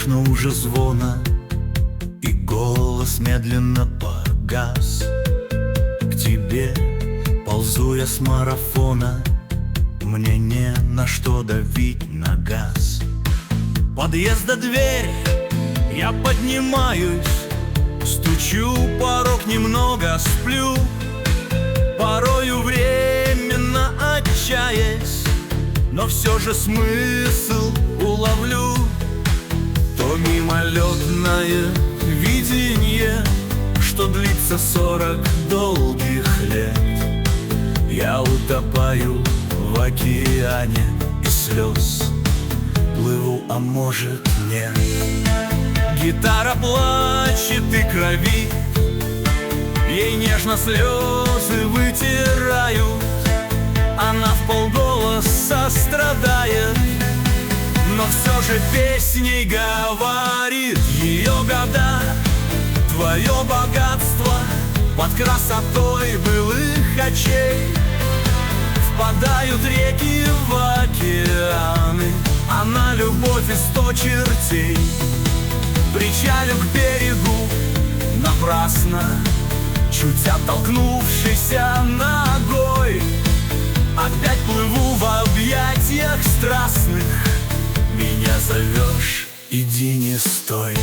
слышно уже звона, и голос медленно погас. К тебе ползу я с марафона, мне не на что давить на газ. Подъезда дверь, я поднимаюсь, стучу, порог немного сплю, порою временно отчаясь, но все же смысл уловлю. То мимолетное видение, что длится 40 долгих лет. Я утопаю в океане и слез, плыву, а может нет. Гитара плачет и кровит, ей нежно слезы вытирают. Она вполголоса страдает, но все же песней говорит. Ее года, твое богатство, под красотой былых очей впадают реки в океаны, она любовь и 100 чертей. Причалю к берегу напрасно, чуть оттолкнувшийся ногой, опять плыву в объятиях страстных. Меня зовешь, иди, не стой.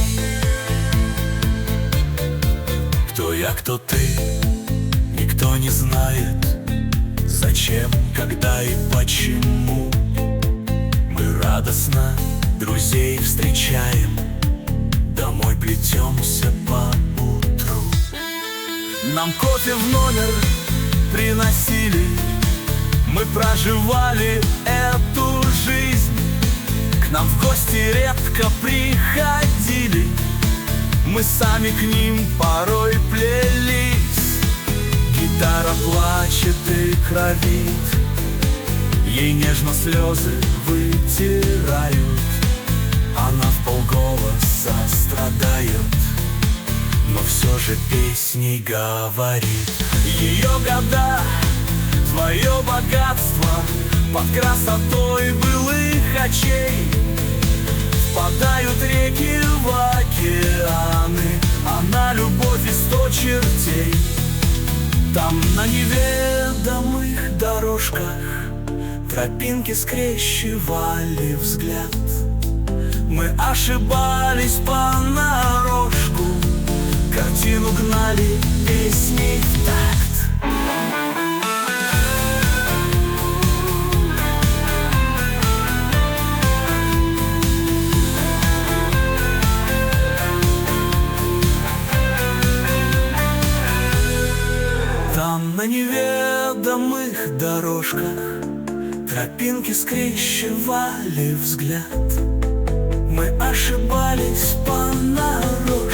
Кто я, кто ты, никто не знает. Зачем, когда и почему мы радостно друзей встречаем, домой плетемся по утру. Нам кофе в номер приносили, мы проживали эту жизнь. К нам в гости редко приходили, мы сами к ним порой плелись. Гитара плачет и кровит, ей нежно слезы вытирают. Она вполголоса страдает, но все же песней говорит. Ее года, твое богатство, под красотой былых очей впадают реки в океаны, она любовь и 100 чертей. Там на неведомых дорожках тропинки скрещивали взгляд. Мы ошибались понарошку, картину гнали песней в такт. Там на неведомых дорожках тропинки скрещивали взгляд. Мы ошибались понарошку,